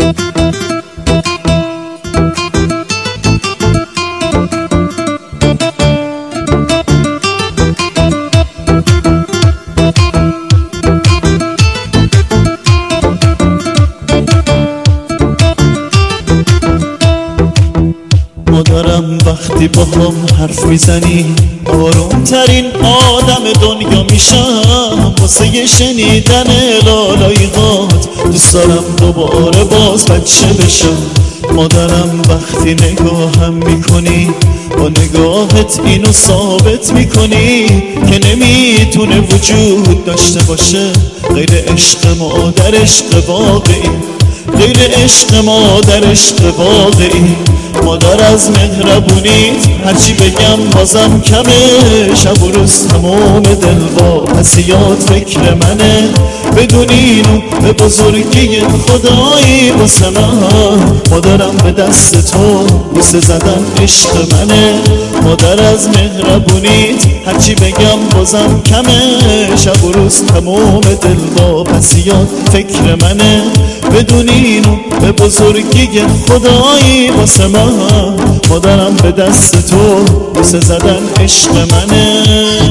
مادرم وقتی با هم حرف میزنی آروم ترین آدم دنیا میشم واسه شنیدن لالایی‌هات. دوست دارم دوباره باز بچه بشم. مادرم وقتی نگاهم میکنی با نگاهت اینو ثابت میکنی که نمیتونه وجود داشته باشه غیر عشق مادر، عشق واقعی، غیر عشق مادر، عشق واقعی. مادر از مهربونیت هرچی بگم بازم کمه. شب و روز تمام دل با پسیات فکر منه. بدون اینو به بزرگی خدایی واسه من. مادرم به دست تو بوسه زدن عشق منه. مادر از مهربونیت هرچی بگم بازم کمه. شب و روز تمام دل با پسیات فکر منه. بدون اینو به بزرگی خدایی واسه من. مادرم به دست تو بوسه زدن عشق منه.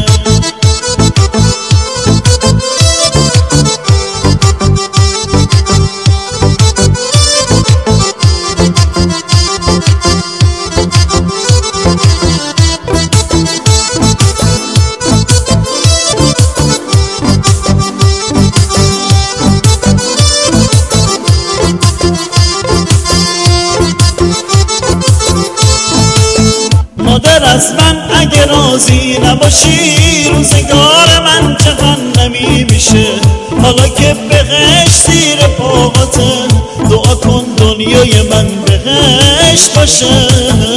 مادر از من اگه راضی نباشی روزگار من جهنمی میشه. حالا که بهشت زیر پاهاته دعا کن دنیای من بهشت باشه.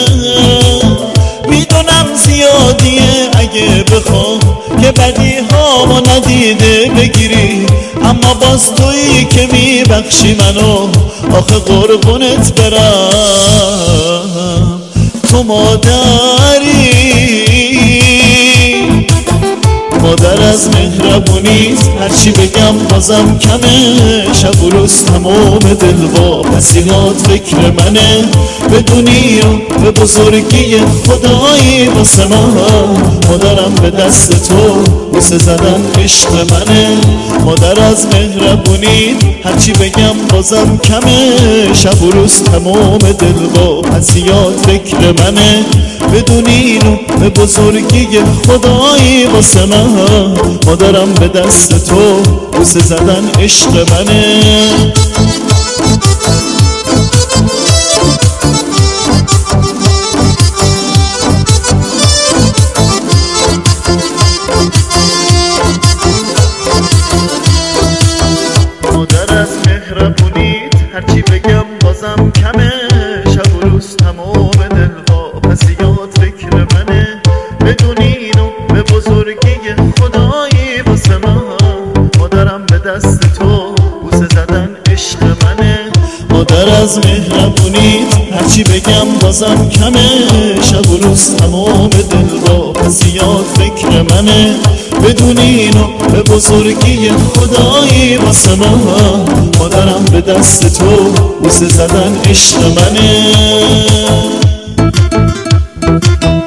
میدونم زیادیه اگه بخوام که بدی هامو ندیده بگیری، اما باز تویی که میبخشی منو. آخه قربونت برم تو مادری. مادر از مهربونیت هرچی بگم بازم کمه. شب و روز تمام دل با پسیات فکر منه. بدونی و به بزرگی خدایی واسه من. مادرم به دست تو بوسه زدن عشق منه. مادر از مهربونیت هرچی بگم بازم کمه. شب و روز تمام دل با پسیات فکر منه. بدونی و به بزرگی خدایی واسه من. مادرم به دست تو بوسه زدن عشق منه. مادر از مهربونیت هرچی بگم بازم کمه. شب و روز تمام دل با پسیات فکر منه. بدونی اینو به بزرگی خدایی واسه من. مادرم به دست تو بوسه زدن عشق منه. مادر از مهربونیت هرچی بگم بازم کمه. شب و روز تمام دل با پسیات فکر منه. بدونی اینو به بزرگی خدایی واسه من. مادرم به دست تو بوسه زدن عشق منه.